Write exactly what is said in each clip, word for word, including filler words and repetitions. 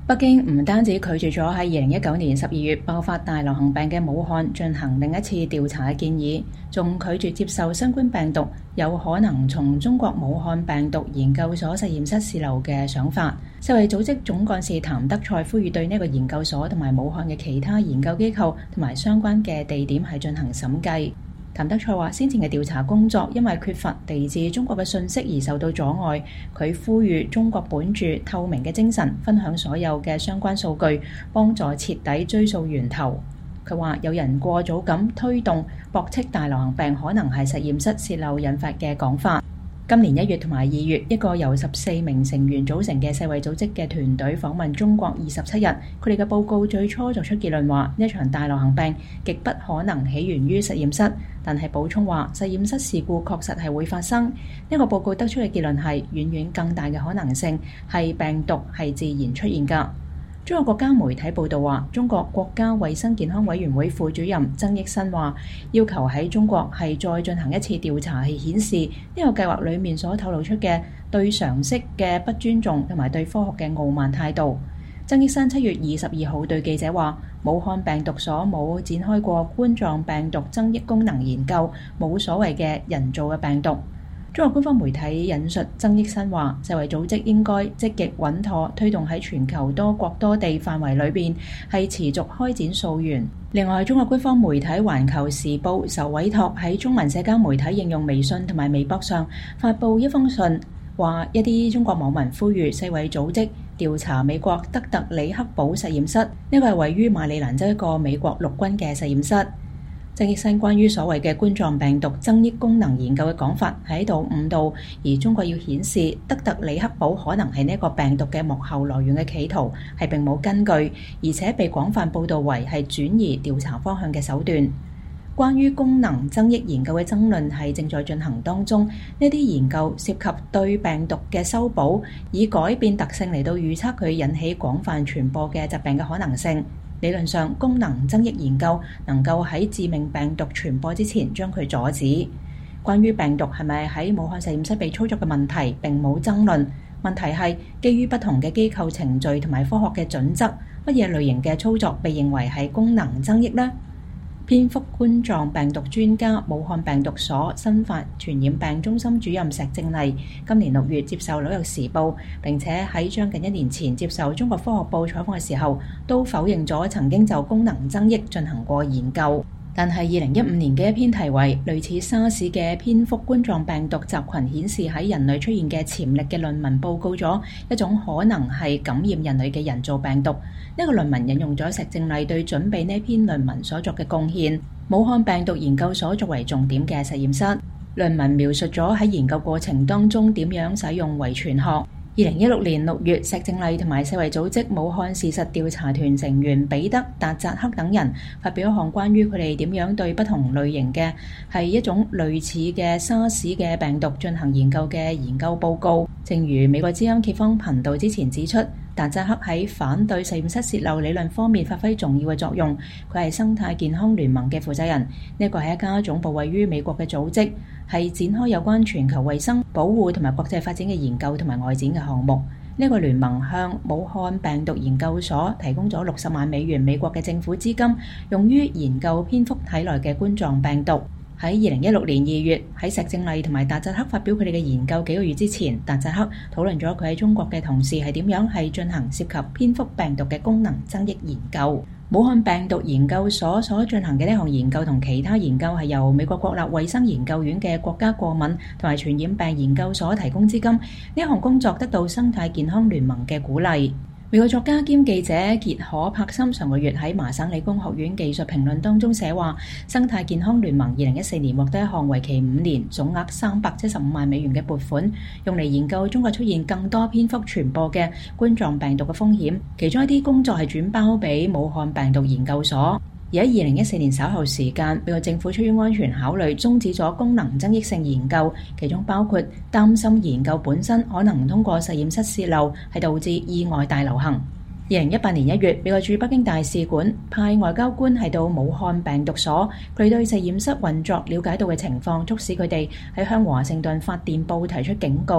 北京唔單止拒絕咗喺二零一九年十二月爆發大流行病嘅武漢進行另一次調查嘅建議，仲拒絕接受新冠病毒有可能從中國武漢病毒研究所實驗室洩漏嘅想法。世衛組織總幹事譚德塞呼籲對呢個研究所同埋武漢嘅其他研究機構同埋相關嘅地點係進行審計。譚德塞話：先前嘅調查工作因為缺乏嚟自中國嘅信息而受到阻礙。佢呼籲中國本住透明嘅精神，分享所有嘅相關數據，幫助徹底追溯源頭。佢話：有人過早咁推動駁斥大流行病可能係實驗室洩漏引發嘅講法。今年一月同埋二月，一個由十四名成員組成嘅世衛組織嘅團隊訪問中國二十七日，佢哋嘅報告最初作出結論話，呢場大流行病極不可能起源於實驗室，但係補充話實驗室事故確實係會發生。呢個報告得出嘅結論係遠遠更大嘅可能性係病毒係自然出現㗎。中國國家媒體報道話，中國國家衛生健康委員會副主任曾益新話，要求喺中國係再進行一次調查，係顯示呢個計劃裡面所透露出嘅對常識嘅不尊重同埋對科學嘅傲慢態度。曾益新七月二十二號對記者話，武漢病毒所冇展開過冠狀病毒增益功能研究，冇所謂嘅人造嘅病毒。中國官方媒體引述曾益新話，世衛組織應該積極穩妥推動喺全球多國多地範圍裏邊係持續開展溯源。另外，中國官方媒體環球時報受委託喺中文社交媒體應用微信同埋微博上發布一封信，話一啲中國網民呼籲世衛組織調查美國德特里克堡實驗室，呢個係位於馬里蘭州一個美國陸軍嘅實驗室。曾益新關於所謂嘅冠狀病毒增益功能研究嘅講法喺度誤導，而中國要顯示德特里克堡可能係呢個病毒嘅幕後來源嘅企圖係並冇根據，而且被廣泛報導為係轉移調查方向嘅手段。關於功能增益研究嘅爭論係正在進行當中，呢啲研究涉及對病毒嘅修補，以改變特性嚟到預測佢引起廣泛傳播嘅疾病嘅可能性。理論上，功能增益研究能夠喺致命病毒傳播之前將佢阻止。關於病毒係咪喺武漢實驗室被操作嘅問題並冇爭論，問題係基於不同嘅機構程序同埋科學嘅準則，乜嘢類型嘅操作被認為係功能增益呢？蝙蝠冠狀病毒專家、武漢病毒所新發傳染病中心主任石正麗今年六月接受《紐約時報》，並且喺將近一年前接受中國科學報採訪嘅時候，都否認咗曾經就功能增益進行過研究。但係二零一五年嘅一篇題為類似沙士嘅蝙蝠冠狀病毒集群顯示喺人類出現嘅潛力嘅論文，報告咗一種可能係感染人類嘅人造病毒。呢個論文引用咗石正麗對準備呢篇論文所作嘅貢獻，武漢病毒研究所作為重點嘅實驗室。論文描述咗喺研究過程當中點樣使用遺傳學。二零一六年六月，石正麗同埋世衛組織武漢事實調查團成員彼得達扎克等人發表一項關於佢哋點樣對不同類型嘅係一種類似嘅沙士嘅病毒進行研究嘅研究報告。正如美國之音揭方頻道之前指出，達扎克喺反對實驗室洩漏理論方面發揮重要嘅作用。佢係生態健康聯盟嘅負責人，呢個係一家總部位於美國嘅組織，係展開有關全球衛生保護同埋國際發展嘅研究同埋外展嘅項目。呢個聯盟向武漢病毒研究所提供咗六十萬美元美國嘅政府資金，用於研究蝙蝠體內嘅冠狀病毒。喺二零一六年二月，喺石正麗同埋達扎克發表佢哋嘅研究幾個月之前，達扎克討論咗佢喺中國嘅同事係點樣係進行涉及蝙蝠病毒嘅功能增益研究。武漢病毒研究所所進行嘅呢項研究同其他研究係由美國國立衛生研究院嘅國家過敏同埋傳染病研究所提供資金。呢一項工作得到生態健康聯盟嘅鼓勵。美國作家兼記者傑可柏森上個月喺麻省理工學院技術評論當中寫話，生態健康聯盟二零一四年獲得一項為期五年、總額三百七十五萬美元嘅撥款，用嚟研究中國出現更多蝙蝠傳播嘅冠狀病毒嘅風險。其中一啲工作係轉包俾武漢病毒研究所。而喺二零一四年稍後時間，美國政府出於安全考慮，終止咗功能增益性研究，其中包括擔心研究本身可能通過實驗室洩漏，係導致意外大流行。二零一八年一月，美國駐北京大使館派外交官係到武漢病毒所，佢哋對實驗室運作了解到嘅情況，促使佢哋喺向華盛頓發電報提出警告。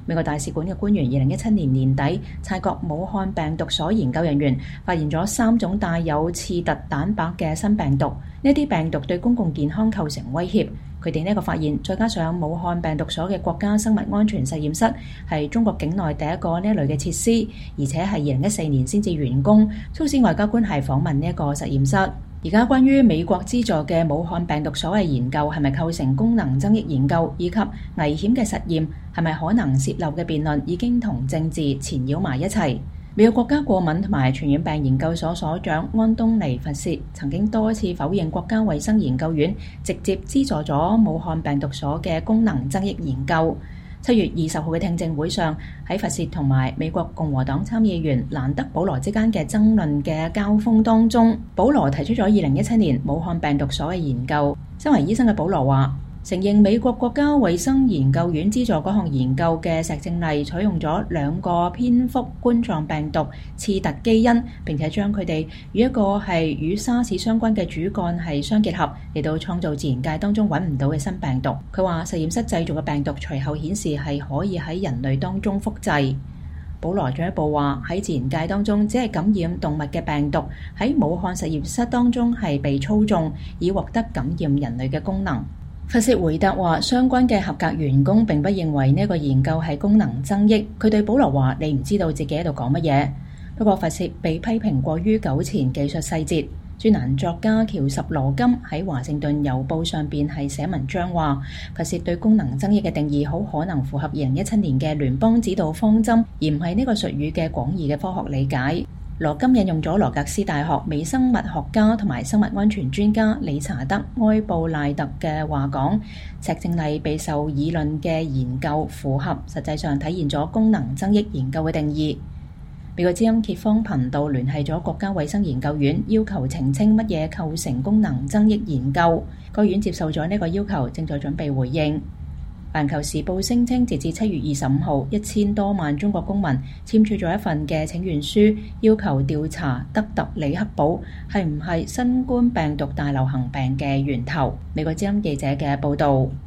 美國大使館嘅官員二零一七年年底察覺武漢病毒所研究人員發現咗三種帶有刺突蛋白嘅新病毒，呢啲病毒對公共健康構成威脅。佢哋呢個發現，再加上武漢病毒所嘅國家生物安全實驗室係中國境內第一個呢一類嘅設施，而且係二零一四年先至完工，促使外交官係訪問呢一個實驗室。而家關於美國資助嘅武漢病毒所謂研究係咪構成功能增益研究，以及危險嘅實驗係咪可能洩漏嘅辯論，已經同政治纏繞埋一齊。美國國家過敏同埋傳染病研究所所長安東尼弗薛曾經多次否認國家衛生研究院直接資助咗武漢病毒所嘅功能增益研究。七月二十號嘅聽證會上，喺弗薛同埋美國共和黨參議員蘭德保羅之間嘅爭論嘅交鋒當中，保羅提出咗二零一七年武漢病毒所嘅研究。身為醫生嘅保羅話，承認美國國家衛生研究院資助嗰項研究嘅石正麗採用咗兩個蝙蝠冠狀病毒刺突基因，並且將佢哋與一個係與沙士相關嘅主幹係相結合，嚟到創造自然界當中揾唔到嘅新病毒。佢話實驗室製造嘅病毒隨後顯示係可以喺人類當中複製。保羅進一步話，喺自然界當中只係感染動物嘅病毒，喺武漢實驗室當中係被操縱以獲得感染人類嘅功能。弗薛回答話，相關嘅合格員工並不認為呢個研究係功能增益。佢對保羅話，你唔知道自己喺度講乜嘢。不過弗薛被批評過於糾纏技術細節。專欄作家喬什羅金喺華盛頓郵報上邊係寫文章話，弗薛對功能增益嘅定義好可能符合二零一七年嘅聯邦指導方針，而唔係呢個術語嘅廣義嘅科學理解。羅金引用咗羅格斯大學微生物學家同埋生物安全專家理查德埃布賴特嘅話講，石正麗備受議論嘅研究符合實際上體現咗功能增益研究嘅定義。美國之音揭方頻道聯繫咗國家衛生研究院，要求澄清乜嘢構成功能增益研究。該院接受咗呢個要求，正在準備回應。環球時報聲稱，截至七月二十五號，一千多萬中國公民簽署咗一份嘅請願書，要求調查德特里克堡係唔係新冠病毒大流行病嘅源頭。美國之音記者嘅報導。